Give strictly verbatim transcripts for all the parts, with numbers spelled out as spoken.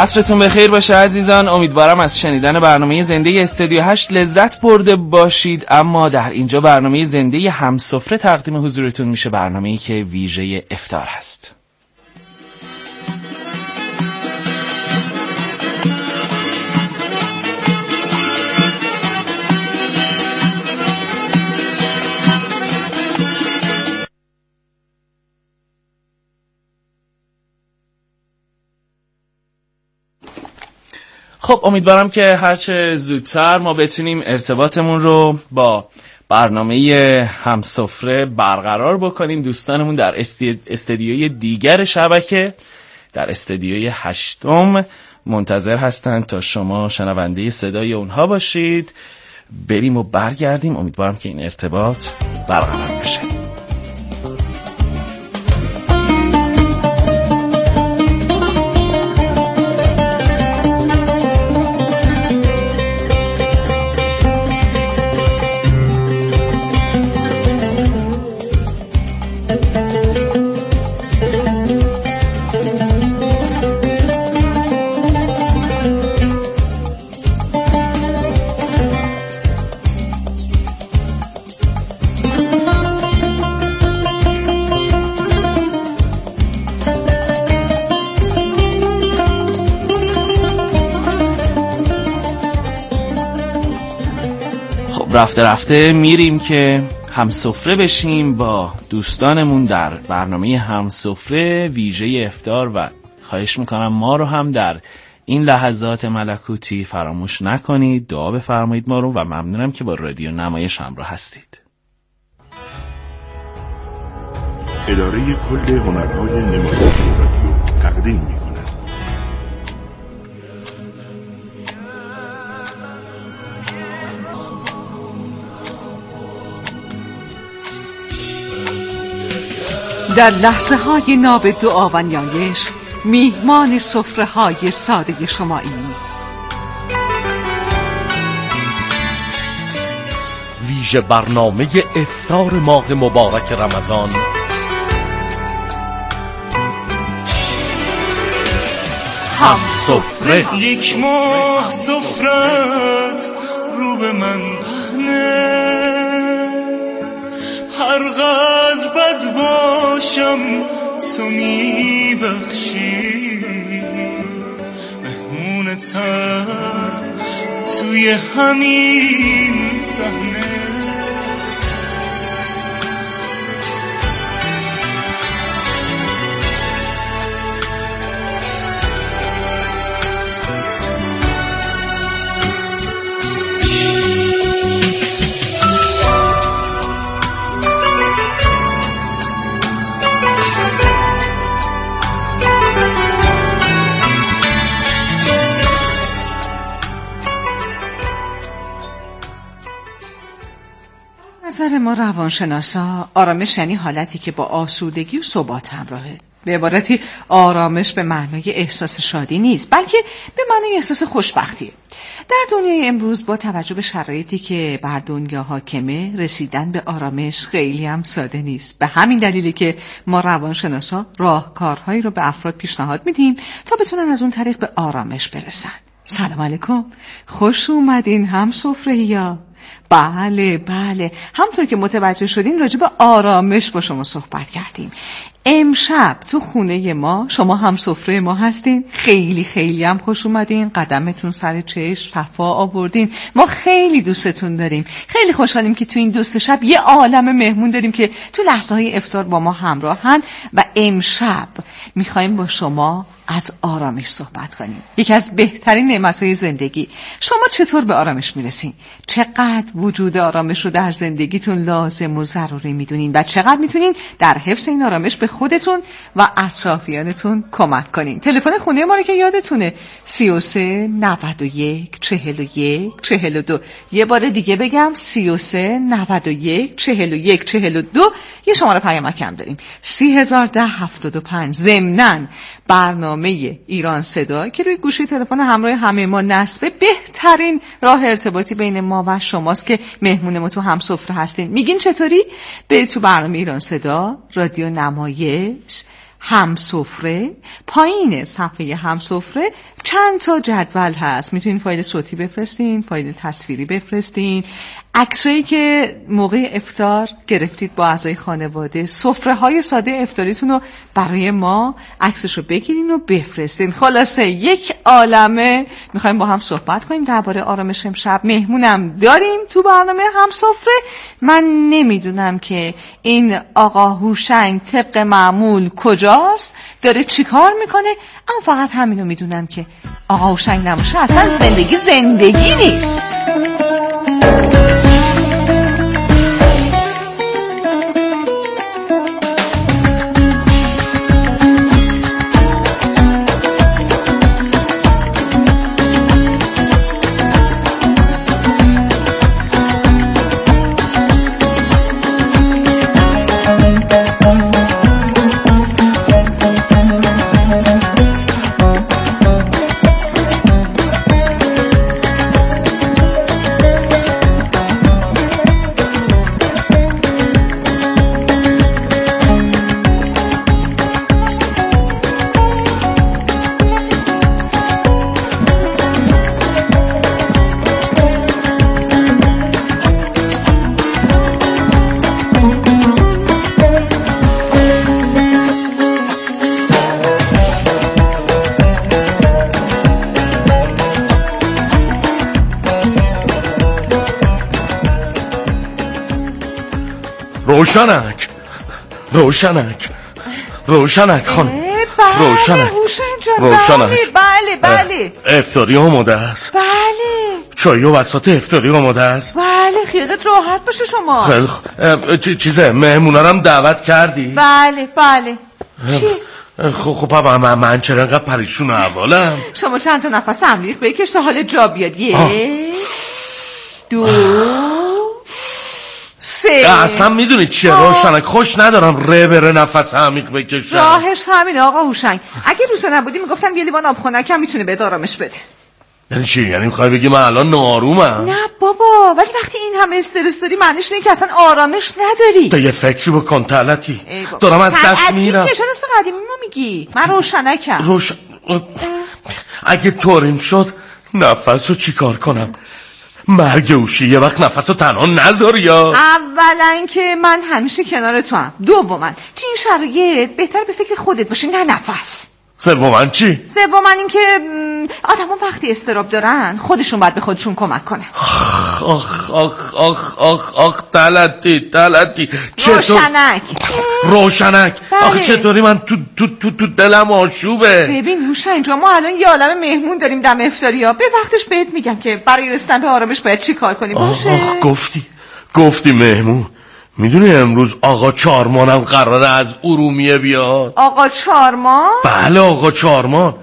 عصرتون بخیر باشه عزیزان. امیدوارم از شنیدن برنامه زنده استودیو هشت لذت برده باشید. اما در اینجا برنامه زنده همسفره تقدیم حضورتون میشه، برنامه‌ای که ویژه افطار هست. خب امیدوارم که هرچه زودتر ما بتونیم ارتباطمون رو با برنامه همسفره برقرار بکنیم. دوستانمون در استدیوی دیگر شبکه، در استدیوی هشتم منتظر هستند تا شما شنونده صدای اونها باشید. بریم و برگردیم. امیدوارم که این ارتباط برقرار بشه. رفته رفته میریم که همسفره بشیم با دوستانمون در برنامه همسفره ویژه افطار و خواهش میکنم ما رو هم در این لحظات ملکوتی فراموش نکنید، دعا بفرمایید ما رو و ممنونم که با رادیو نمایش همراه هستید. اداره کل هنرهای نمایش رادیو تقدیم میکنه. در لحظه های ناب دعا و نیایش میهمان سفره های ساده شماییم. ویژه برنامه افطار ماه مبارک رمضان همسفره. یک ماه سفرت رو به من پهنه، هر قدر بد باشم تو میبخشی، مهمونتم توی همین صحنه. نظر ما روانشناسا آرامش یعنی حالتی که با آسودگی و ثبات همراهه. به عبارتی آرامش به معنای احساس شادی نیست، بلکه به معنای احساس خوشبختیه. در دنیای امروز با توجه به شرایطی که بر دنیا حاکمه، رسیدن به آرامش خیلی هم ساده نیست. به همین دلیلی که ما روانشناسا راهکارهایی رو به افراد پیشنهاد میدیم تا بتونن از اون طریق به آرامش برسن. سلام علیکم، خوش اومدین همسفره‌یا. بله بله، همطور که متوجه شدین راجع به آرامش با شما صحبت کردیم. امشب تو خونه ما شما هم سفره ما هستین. خیلی خیلی هم خوش اومدین، قدمتون سر چشم صفا آوردین. ما خیلی دوستتون داریم، خیلی خوشحالیم که تو این دوست شب یه عالم مهمون داریم که تو لحظه های افطار با ما همراهن و امشب میخوایم با شما از آرامش صحبت کنیم، یکی از بهترین نعمت‌های زندگی. شما چطور به آرامش میرسین؟ چقدر وجود آرامش رو در زندگیتون لازم و ضروری میدونین و چقدر میتونین در حفظ این آرامش به خودتون و اطرافیانتون کمک کنین؟ تلفن خونه ما رو که یادتونه، سی و سه نود و یک چهل و یک چهل و دو. یه بار دیگه بگم، سی و سه نود و یک چهل و یک چهل و دو. یه شماره پیامک هم داریم، سی هزار ده هفتاد و پنج. ضمناً برنامه ایران صدا که روی گوشی تلفن همراه همه ما نصبه، بهترین راه ارتباطی بین ما و شماست که مهمون ما تو همسفره هستین. میگین چطوری؟ به تو برنامه ایران صدا، رادیو نمایش، همسفره، پایین صفحه همسفره چند تا جدول هست، میتونین فایل صوتی بفرستین، فایل تصویری بفرستین، عکسایی که موقع افطار گرفتید با اعضای خانواده، سفره های ساده افطاریتون رو برای ما عکسش رو بگیرین و بفرستین. خلاصه یک عالمه میخوایم با هم صحبت کنیم درباره آرامش امشب. مهمونم داریم تو برنامه همسفره. من نمیدونم که این آقا هوشنگ طبق معمول کجاست، داره چی کار میکنه، اما فقط همینو میدونم که آقا هوشنگ نباشه اصلا زندگی زندگی نیست. روشنک روشنک روشنک خانم، بله روشنک روشنک بله بله افطاری آماده است. بله چای و بساط افطاری آماده است. بله خیالت راحت باشه شما. خیلی خ... چیزه مهمونا هم دعوت کردی؟ بله بله چی؟ خب خب بابا من, من چرا انقدر پریشون اولم؟ شما چند تا نفس عمیق بکش تا حال جا بیاد. یک دو سه. اصلا میدونی چیه روشنک، خوش ندارم ره بره نفس عمیق بکشم. راهش همین آقا هوشنگ. اگه روسه نبودی میگفتم یه لیوان آب خنکم میتونه بهت آرامش بده. یعنی چی؟ یعنی میخوای بگی من الان ناآرومم؟ نه بابا، ولی وقتی این همه استرس داری معنیش اینه که اصلا آرامش نداری. تو یه فکری بکن طلتی، دارم از دست میرم. چون اسم قدیمی ما میگی؟ من روشنکم. روشن اگه طوریم شد نفسو چیکار کنم؟ مرگ اوشی یه وقت نفسو تنها نذار. یا اولا که من همیشه کنار تو هم، دوما تو این شرایط بهتر به فکر خودت باشی نه نفس. سومن چی؟ سومن این که آدما وقتی استراب دارن خودشون باید به خودشون کمک کنن. آخ آخ آخ آخ آخ آخ طلتی طلتی روشنک روشنک آخه چطوری من تو تو تو تو دلم آشوبه. ببین هوشنگ جان، ما الان یه عالمه مهمون داریم دم افطاری ها، به وقتش بهت میگم که برای رسیدن به آرامش باید چی کار کنیم. باشه آخ, آخ گفتی گفتی مهمون. میدونی امروز آقا چارمانم قراره از ارومیه بیاد. آقا چارمان؟ بله آقا چارمان.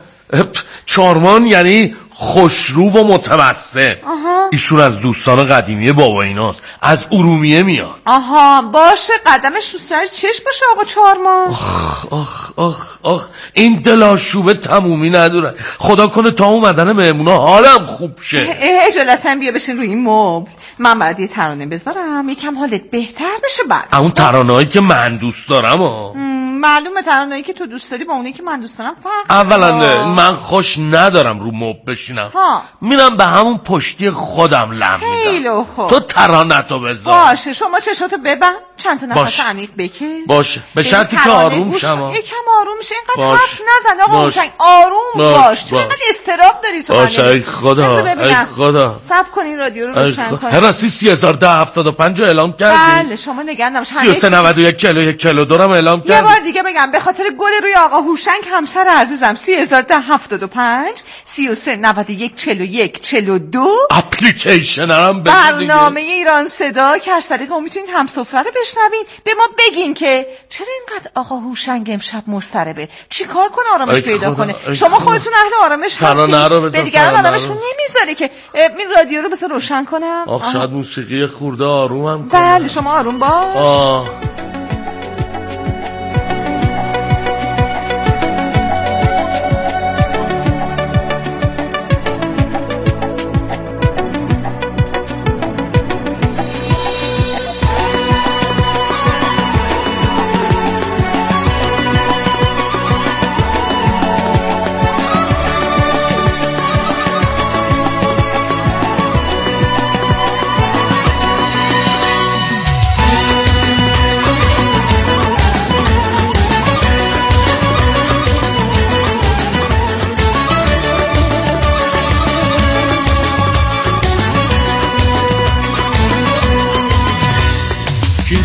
چارمان یعنی خوشرو و متوسط. ایشون از دوستان قدیمی بابا ایناست، از ارومیه میاد. آها باشه، قدمش رو سر چشم باشه آقا چارمان. آخ آخ آخ آخ این دلاشوبه تمومی نداره. خدا کنه تا اومدن مهمونا حالم خوب شه. اجالتا بیا بشین روی این مبل، من برات یه ترانه بذارم یکم حالت بهتر بشه. بعد اون ترانه‌ای که من دوست دارم ها. معلومه ترانه‌ای که تو دوست داری با اونی که من دوست دارم فرق. اولا من خوش ندارم رو مبل بشینم، میرم به همون پشتی خودم لم میدم. تو ترانه تو بذار. باشه شما چشاتو ببند، چند تا نفس عمیق بکش. باشه به شرطی که آروم شم. یکم آروم شه، اینقدر حرف نزن آقا هوشنگ، آروم باش. چرا اینقدر استراب داری تو؟ باشه ای خدا ای خدا. صبر کن راجیو رو روشن کن. هراسی سی هزار ده هفتاد و پنج اعلام کردی؟ بله شما نگران نباش. سی و سه نود و یک چهل و یک چهل و دو هم اعلام کردی. یه بار دیگه بگم به خاطر گل روی آقا هوشنگ همسر عزیزم سی هزار ده هفتاد و پنج سی و سه نود و یک چهل و یک چهل و دو اپلیکیشن هم بگید. برنامه ایران صدا که از طریق اون میتونید همسفره رو بشنوین. به ما بگین که چرا اینقدر آقا هوشنگ امشب مضطربه، چیکار کنه آرامش پیدا کنه. شما خودتون اهل آرامش هستید، به دیگران آرامش نمیذاره که. این رادیو رو بذار روشن کنم. آخ شاید موسیقی خورده آرومم کنه. بله شما آروم باش. آه.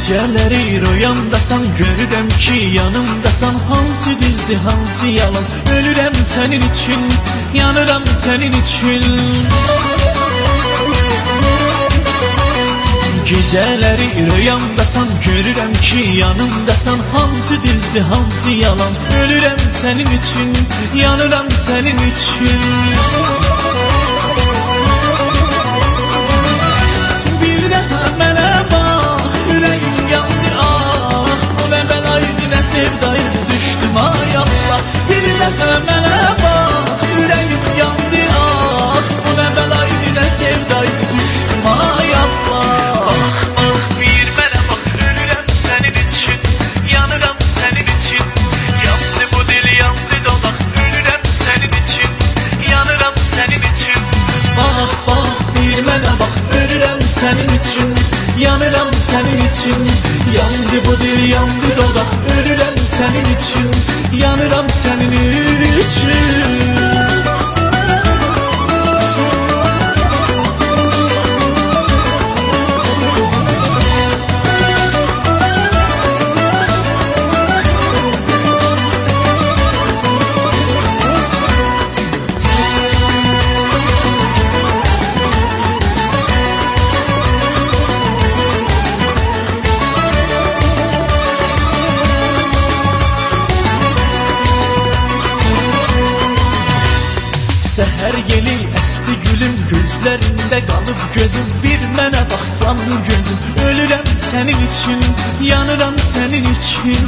Gecələri rüyamdasan, görürəm ki yanımdasan. Hansı düzdür, hansı yalan? Ölürəm sənin üçün, yanıram sənin üçün. Gecələri rüyamdasan, görürəm ki yanımdasan. Hansı düzdür, hansı yalan? Ölürəm sənin üçün, yanıram sənin üçün. Bir dəfə mənə bax, ürəyim yandı ah. Bu nə bəlaydı, nə sevdayım, düşdüm ay Allah. Bir dəfə mənə bax, ürəyim yandı ah. Bu nə bəlaydı, nə sevdayım, düşdüm ay Allah. Sənin üçün, yanıram sənin üçün. Yandı bu dil, yandı dodaq. Ölürəm sənin üçün, yanıram sənin üçün. Səhər yeli əsti gülüm, gözlərində qalıb gözüm. Bir mənə bax canım gözüm, ölürəm sənin üçün, yanıram sənin üçün.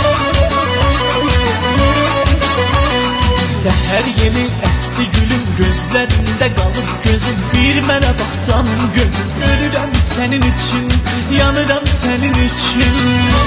Səhər yeli əsti gülüm, gözlərində qalıb gözüm. Bir mənə bax canım gözüm, ölürəm sənin üçün, yanıram sənin üçün.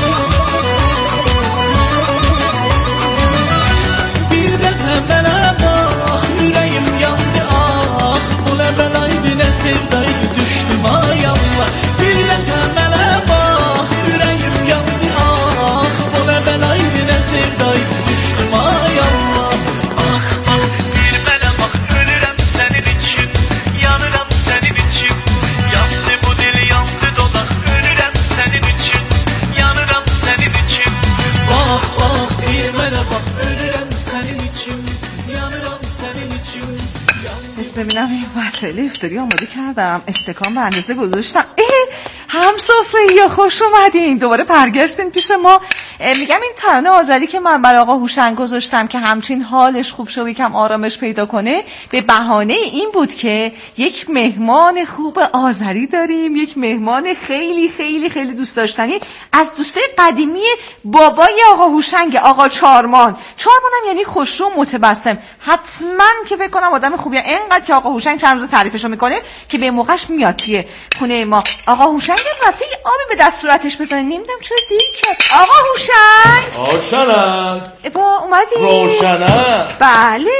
Bir dəfə mənə bax, ürəyim yandı ah. Bu nə bəlaydı, nə sevdaydı, düşdüm ay Allah. Bir dəfə mənə bax, ürəyim yandı ah. Bu nə bəlaydı, nə sevdaydı, düşdüm ay Allah. Ah ah, bir mənə bax, ölürəm sənin üçün, yanıram sənin üçün. Yandı bu dil, yandı dodaq, ölürəm sənin üçün, yanıram sənin üçün. Bax bax, bir mənə bax, ölürəm sənin için, yanıram senin için. بس ببینم این وسایل افتاری آماده کردم، استکان به اندازه گذاشتم. هم سفره یا خوش اومدین، دوباره برگشتین پیش ما. میگم این ترانه آذری که من برای آقا هوشنگ گذاشتم که همچین حالش خوب شه و یکم آرامش پیدا کنه، به بهانه این بود که یک مهمان خوب آذری داریم، یک مهمان خیلی خیلی خیلی دوست داشتنی از دوستای قدیمی بابای آقا هوشنگ، آقا چارمان. چارمانم یعنی خوشرو متبسم، حتما که فکر کنم آدم خوبیه، اینقدر که آقا هوشنگ چند روز تعریفشو میکنه که به موقعش میاد توی خونه ما. آقا هوشنگ رفیق آبی به دست صورتش بزنه، نمیدونم چرا دیر کرد. آقا هوشنگ روشنک با اومدی؟ روشنک بله.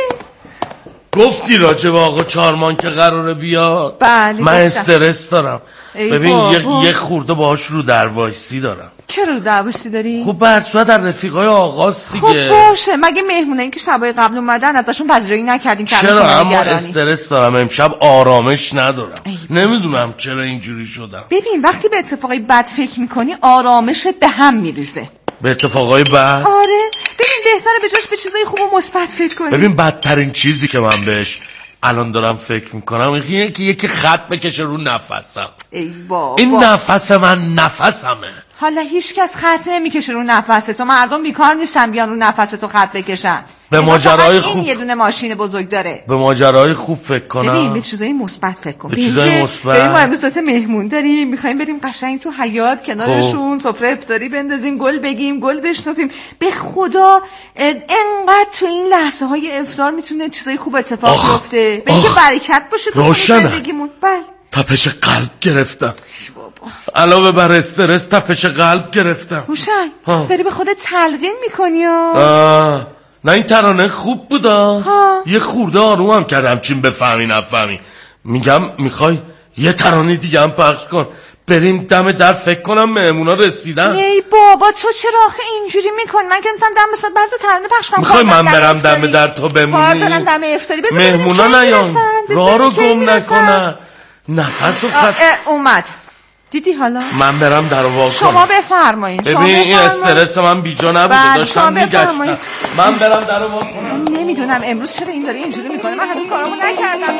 گفتی راجع به آقا چارمان که قراره بیاد؟ بله من گفتم. استرس دارم. ببین بابا. یه یه خورده باهاش رو در وایسی دارم. چرا رو دعواسی داری؟ خب بر صورت در رفیقای آقاست دیگه. خب باشه، مگه مهمونه این که شبای قبل اومدن ازشون پذیرایی نکردیم که چرا؟ اما استرس دارم امشب، آرامش ندارم. نمیدونم چرا اینجوری شدم. ببین وقتی به اتفاقای بد فکر میکنی آرامشت به هم میریزه. به اتفاقای بد؟ آره ببین بهتره به جاش به چیزای خوب و مثبت فکر کنی. ببین بدترین چیزی که من بهش الان دارم فکر میکنم اینه که یکی خط بکشه رو نفسم. ای بابا این نفس من نفسمه. حالا هیچ کس خط نمیکشه رو نفس تو، مردم بیکار نیستن بیان رو نفس تو خط بکشن. به ماجرای خوب این یه دونه ماشین بزرگ داره. به ماجرای خوب فکر کنم. ببین به چیزای مثبت فکر کن. به چیزای مثبت. بریم ما امروز دوتا مهمون داریم، میخوایم بریم قشنگ تو حیاط کنارشون سفره افطاری بندازیم، گل بگیم، گل بشنویم. به خدا انقدر تو این لحظه های افطار میتونه چیزای خوب اتفاق بیفته. به اینکه برکت باشه تو زندگیمون. بله. تپش قلب گرفتم. علاوه بر استرس تپش قلب گرفتم. هوشنگ داری به خودت تلقین میکنی ها؟ آه. نه این ترانه خوب بودا، یه خورده آرومم کردم چین بفهمی نفهمی. میگم میخوای یه ترانه دیگه هم پخش کن، بریم دم در فکر کنم مهمونا رسیدن. ای بابا تو چرا آخه اینجوری میکن؟ من که میتونم دم بسات بر تو ترانه پخش کنم. میخوای من برم دم در تو بمونی؟ کار دارم دم افتاری، بذار مهمونا نیان راه رو گم نکنن. نفس و خط اومد دیدی حالا من برم در واقع شما بفرمایید. ببین این استرس من بیجا نبوده، داشتم میگشتم. من برم در واقع کنم. نمیدونم امروز چرا این داره اینجوری میکنه، من هنوز کارامو نکردم.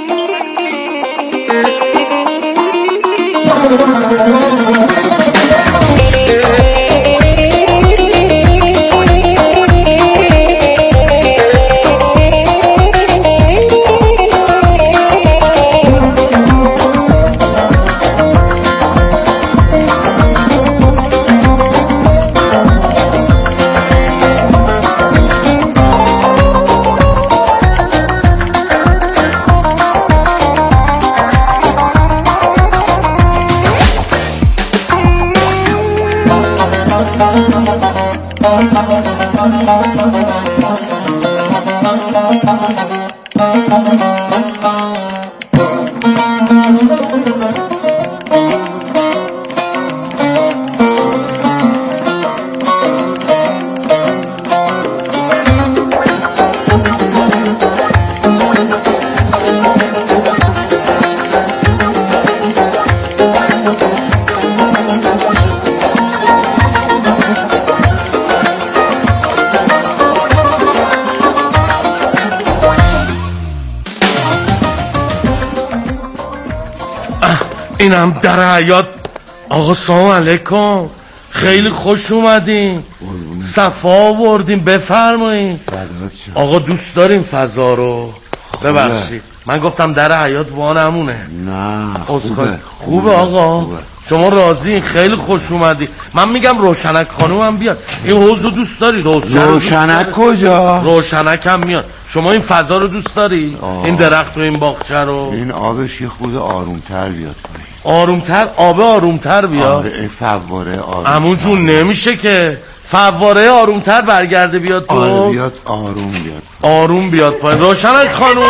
اینم در حیات. آقا سلام علیکم، خیلی خوش اومدین، صفا آوردین، بفرمایین. آقا دوست داریم فضا رو، ببخشید من گفتم در حیات وانمونه. نه خوبه. خوبه آقا خوبه. شما راضین، خیلی خوش اومدی. من میگم روشنک خانوم هم بیاد. این حوض رو دوست دارید؟ روشنک کجا؟ روشنک هم میاد. شما این فضا رو دوست داری؟ این درخت و این باغچه رو؟ این آبش یه خود آرومتر بیاد. آرومتر؟ آب آرومتر بیاد؟ آره فواره آروم. عمو جون نمیشه که فواره آرومتر برگرده بیاد تو. آره بیاد آروم بیاد. آروم بیاد پایین. روشنک خانوم.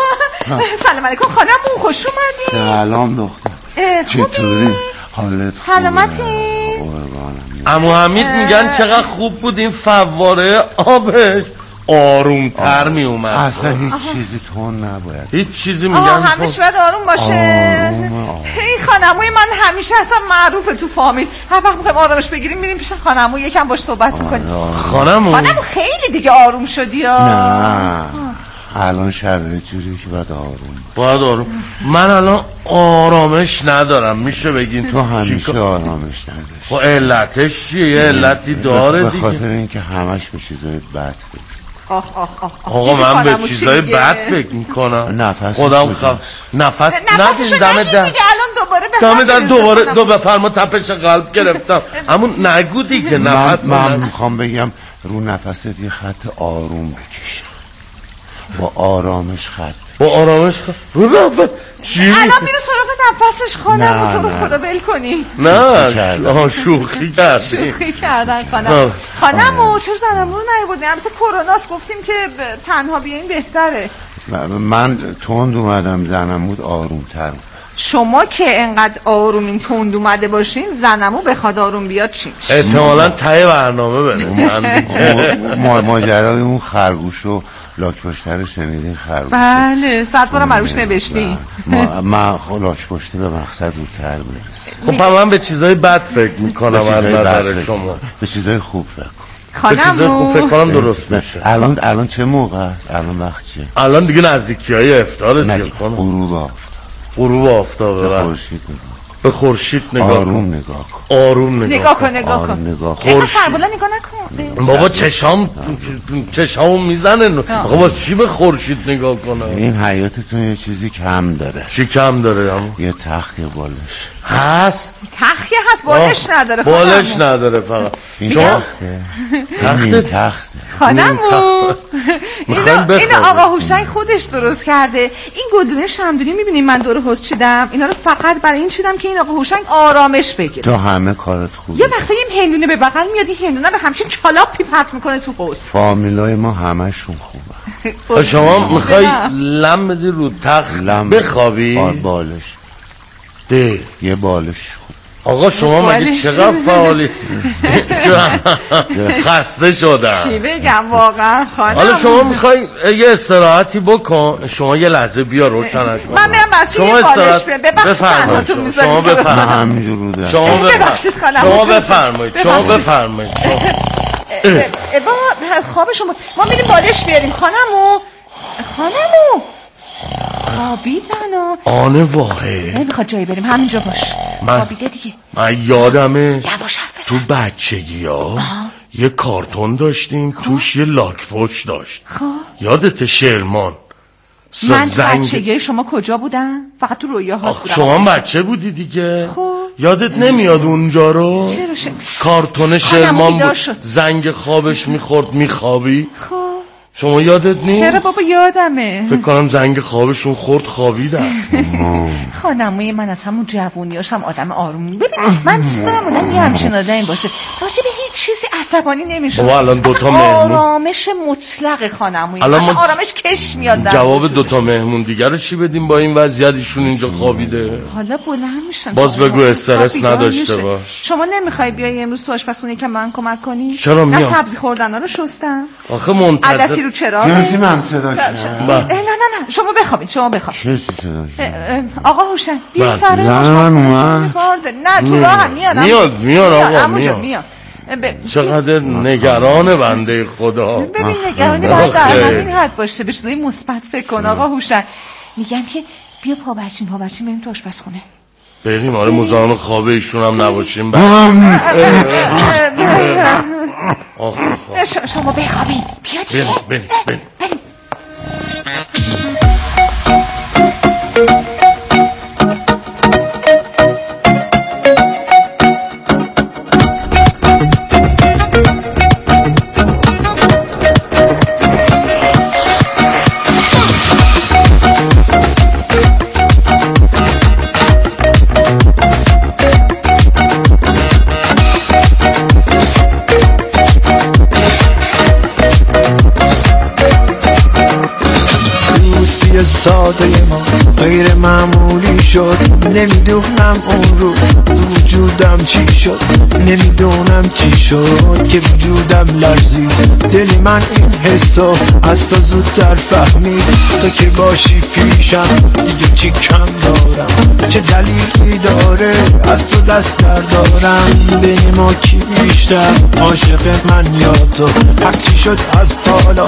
سلام علیکم خانم، خوش اومدین. سلام دختر، چطوری؟ حالت سلامتی؟ عمو حمید میگن چقدر خوب بود این فواره آبش آرومتر می اومد. اصلا هیچ چیزی تون نباید، هیچ چیزی میگن همیشه باید آروم باشه. این خانموی من همیشه اصلا معروفه تو فامیل، هر وقت میخوایم آرامش بگیریم میریم پیش خانمو یکم باش صحبت میکنیم. خانمو خانمو خیلی دیگه آروم شدی یا نه؟ الان شرایط جوری که باید آروم باید آروم. من الان آرامش ندارم، میشه بگین تو همیشه آرامش نداشت. خب علتش چیه؟ یه علتی داره دیگه. به خاطر اینکه همش به چیزای بد فکر. آه آه آه آقا من به چیزای بد فکر میکنم. نفس خودم خواهم نفس ندیم دم در الان دوباره دم در دوباره دو بفرما تپش قلب گرفتم. اما نگو دیگه نفس. من میخوام بگم رو نفست یه خط آروم بکشم، با آرامش خط با آرامش خط رو نفس چی؟ الان میره سراغ نفسش خانم، تو رو خدا ول کنی. نه شوخی کردی. شوخی کردن خانم. خانم و چرا زنمون رو نیاوردین؟ البته کروناست، گفتیم که تنها بیاین بهتره. من تند اومدم، زنمود آرومتر. شما که انقدر آرومین تند اومده باشین، زنمو بخواد آروم بیاد چی میشه؟ احتمالاً ته برنامه برسن دیگه. ماجرای اون خرگوش و لاک پشته رو شنیدین؟ خرگوش بله صد بارم مروش نوشتی. من لاک پشته به مقصد زودتر برسه. خب من به چیزای بد فکر میکنم از نظر شما. به چیزای خوب فکر خانم به چیزای خوب فکر کنم درست میشه. الان الان چه موقع است؟ الان وقت چیه؟ الان دیگه نزدیکی‌های افطار دیگه. غروب آفتاب. غروب آفتاب. به خورشید به خورشید نگاه کن. آروم نگاه کن. آروم نگاه کن. نگاه کن. نگاه کن. اینقدر سربالا نگاه نکن. بابا چشام چشام میزنه. بابا چی به خورشید نگاه کنه؟ این حیاتتون یه چیزی کم داره. چی کم داره؟ یه تخت یه بالش هست؟ تختی هست، بالش نداره. بالش نداره فقط. این تخته. این تخته. خانمو اینو اینو آقا هوشنگ خودش درست کرده. این گلدونه شمدونی میبینیم من دور حوض چیدم، اینا رو فقط برای این چیدم که این آقا هوشنگ آرامش بگیره. تو همه کارت خوبه. یه وقتا این هندونه به بغل میاد، این هندونه رو همچین چالاپی پرت میکنه تو حوض. فامیلای ما همشون خوبه. شما میخوای لم بدی رو تخت بخوابی؟ آر بالش ده یه بالش خوب. آقا شما مگه چقدر فعالی؟ خسته شدم. چی بگم واقعا خانم. حالا شما میخوای یه استراحتی بکن. شما یه لحظه بیا روشن کن. من میرم برچه یه بالش برم. ببخشید تنهاتون میذارید. شما بفرمایید. شما ببخشید خانم. شما بفرمایید. شما بفرمایید. با خواب شما ما میریم بالش بیاریم خانمو. خانمو خوابیدن و آن واحد نمیخواد جایی بریم همینجا باش. خوابیده دیگه. من یادمه یواش حرف بزن. تو بچگی ها یه کارتون داشتیم خواه. توش یه لاک‌پشت داشت. خب یادت شرمان؟ من زنگ... بچگی شما کجا بودم؟ فقط تو رویاها بودم. شما بچه بودی دیگه. خب یادت نمیاد اونجا رو؟ چرا ش... کارتون شرمان بود. زنگ خوابش میخورد میخوابی. خب شما یادت نیست؟ چرا بابا یادمه. فکر کنم زنگ خوابشون خورد خوابیدن. خانموی من از همون جوونیاشم آدم آروم. ببین من دوست دارم اونم یه همچین آدمی باشه باشه به هیچ چیزی عصبانی نمیشه. بابا الان دوتا مهمون آرامش مطلق خانموی. الان ما... آرامش کش میاد. جواب دوتا مهمون دیگر رو چی بدیم با این وضعیت؟ ایشون اینجا خوابیده. حالا بلند میشن. باز بگو استرس نداشته باش. شما نمیخوای بیای امروز تو آشپزخونه که من کمک کنی؟ چرا میام؟ من سبزی خوردنا رو شستم. آخه منتظر عدسی رو چراغ. نمیسی من صدا کنم. نه نه نه شما بخوابید شما بخوابید. چه صدا کنم؟ آقا هوشنگ بیا سر آشپزخونه. نه تو راه میاد. میاد میاد آقا میاد. میاد. چقدر نگران بنده خدا. ببین نگرانی باید در همین حد باشه. به چیزای مثبت فکر کن آقا هوشنگ. میگم که بیا پا برچین پا برچین بریم تو آشپزخونه. بریم آره مزاحم خواب ایشون هم نباشیم. شما بخوابید بیا دیگه. بریم بریم بریم. ساده ما غیر معمولی شد. نمیدونم اون رو تو وجودم چی شد. نمیدونم چی شد که وجودم لرزید. دل من این حسو از تو زودتر فهمید. تو که باشی پیشم دیگه چی کم دارم. چه دلیلی داره از تو دست بردارم. بین ما کی بیشتر عاشق من یا تو؟ هرچی شد از حالا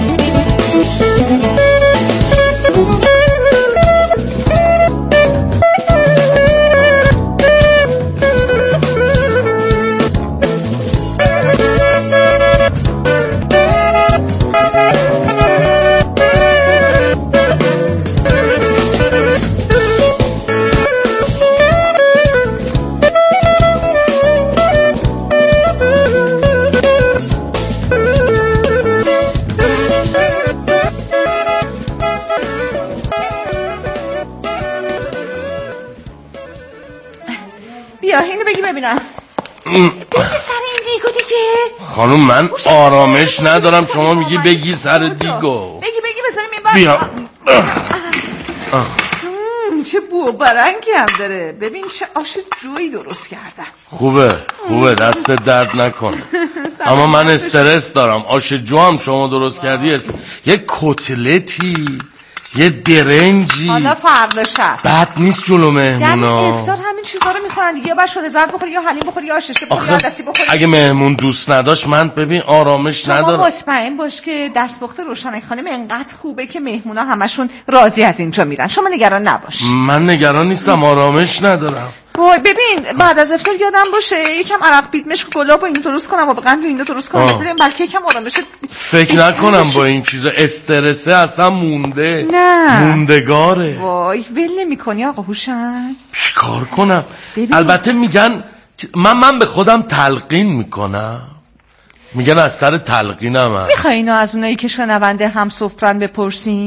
خانم من آرامش ندارم. شما میگی بگی سر دیگو. بگی بگی بزنیم این بار. بیا چه بو و برنگی هم داره. ببین چه آش جویی درست کردم. خوبه خوبه دست درد نکنه. اما من استرس دارم. آش جو هم شما درست کردی. یه کتلتی یه برنجی. حالا فردا شب بد نیست جلو مهمونا. یعنی افطار همین چیزا رو میخورن دیگه. باید شده زرد بخوری یا حلیم بخوری یا آشش بخوری یا دستی بخوری. اگه مهمون دوست نداشت من ببین آرامش ندارم. شما مطمئن باش که دستپخت روشنک خانم انقدر خوبه که مهمونا همشون راضی از اینجا میرن. شما نگران نباش. من نگران نیستم آرامش ندارم. وای ببین بعد از افطار یادم باشه یکم عرق بیدمش گلاب و اینو درست کنم و قند و اینو درست کنم ببین بلکه یکم آرامش. فکر نکنم با این چیزا استرسه اصلا مونده. نه موندگاره. وای ول نمی‌کنی آقا هوشنگ. چیکار کنم؟ البته میگن من من به خودم تلقین میکنم. میگن از سر تلقینم. میخوای اینو از اونایی که شنونده هم سفرن بپرسین؟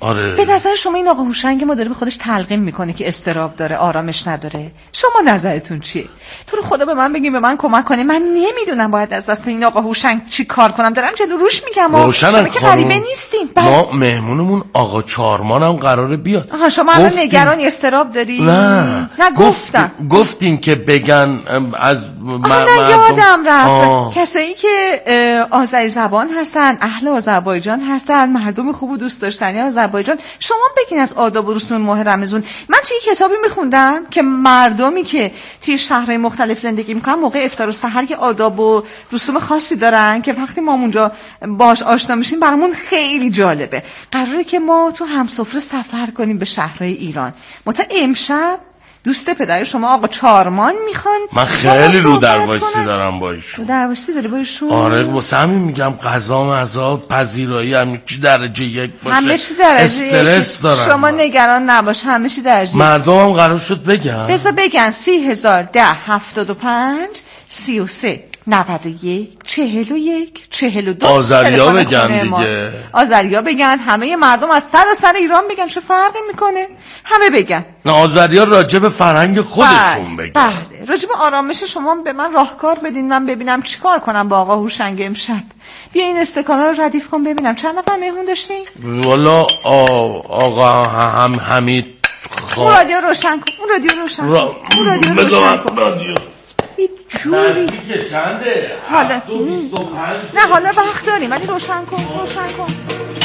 آره. به نظر شما این آقا هوشنگ ما داره به خودش تلقین میکنه که استراب داره، آرامش نداره؟ شما نظرتون چیه؟ تو رو خدا به من بگین، به من کمک کنه. من نمیدونم باید از دست این آقا هوشنگ چی کار کنم. دارم جلو روش میگم. شما که غریبه نیستین. ما مهمونمون آقا چارمان هم قراره بیاد. آها شما الان نگران استراب داری؟ نه نه گفتم گفتین که بگن از نه یادم رفت. کسایی که آذری زبان هستن، اهل آذربایجان هستن، مردم خوب و دوست داشتنی آذربایجان، شما بگین از آداب و رسوم ماه رمضان. من توی کتابی میخوندم که مردمی که توی شهرهای مختلف زندگی میکنن موقع افطار و سحر یه آداب و رسوم خاصی دارن که وقتی ما اونجا باش آشنا میشیم برامون خیلی جالبه. قراره که ما تو همسفره سفر کنیم به شهرهای ایران. متا امشب دوست پدر شما آقا چارمان میخوان. من خیلی رو درواسی دارم با ایشون. رو درواسی داری با ایشون؟ آره واسه همین میگم غذا مزا پذیرایی همه چی درجه یک باشه. همه چی درجه استرس یک. دارم. شما نگران نباش، همه چی درجه. مردم هم قرار شد بگن. بذار بگن سی هزار ده هفتاد و پنج سی و سه نود و یک چهل و یک چهل و دو. آذریا بگن دیگه. آذریا بگن، همه مردم از سر ایران بگن، چه فرقی میکنه؟ همه بگن. نه آذریا راجع به فرهنگ خودشون بگن. بله راجع به آرامش شما به من راهکار بدین، من ببینم چیکار کنم با آقا هوشنگ امشب. بیا این استکانا رو ردیف کن ببینم چند نفر مهمون داشتین؟ والا آقا هم حمید خب رادیو روشن کن. اون رادیو روشن کن. را... اون رادیو روشن کن. رادیو جوری نزدیک چنده؟ حالا هفت و بیست و پنج. نه حالا وقت داریم ولی روشن کن روشن کن.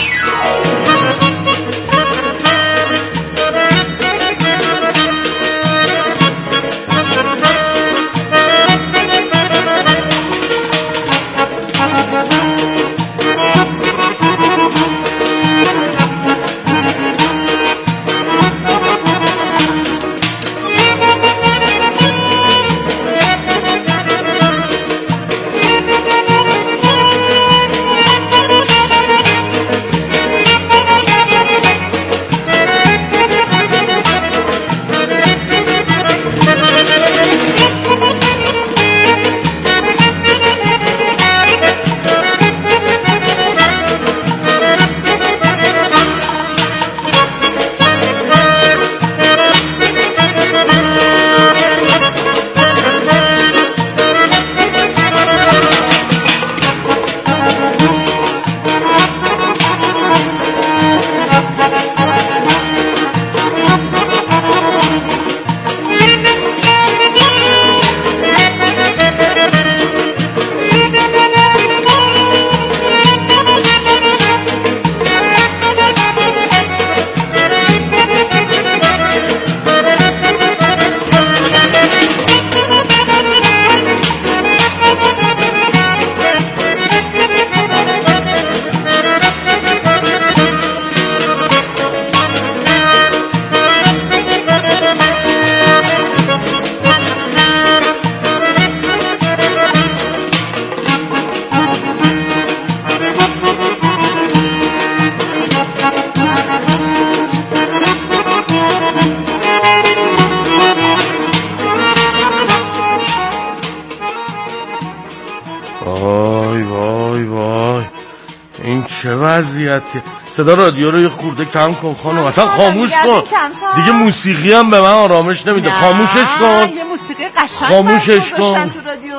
چه وضعیتی؟ صدا رادیو رو یه خورده کم کن خانم، اصلا خاموش کن دیگه. موسیقی هم به من آرامش نمیده. خاموشش کن. یه موسیقی قشنگ خاموشش کن.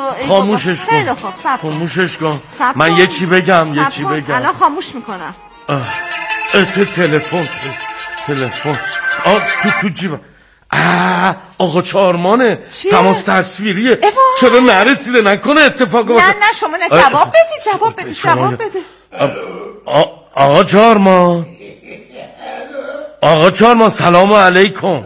خاموشش کن. خاموشش کن. من یه چی بگم یه چی بگم الان خاموش میکنم. تلفن تلفن آه تو تو جیبم. آقا چارمانه، تماس تصویریه. چرا نرسیده؟ نکنه اتفاق نه نه شما نه جواب بدی جواب بدی جواب بده. آقا چارمان آقا چارمان سلام علیکم.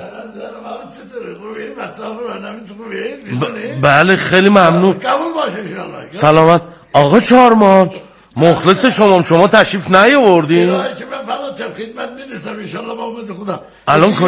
بله خیلی ممنون. سلامت آقا چارمان، مخلص شما. شما تشریف نیاوردین؟ که من فقط خدمت میرسم ان شاء الله با امید خدا. الان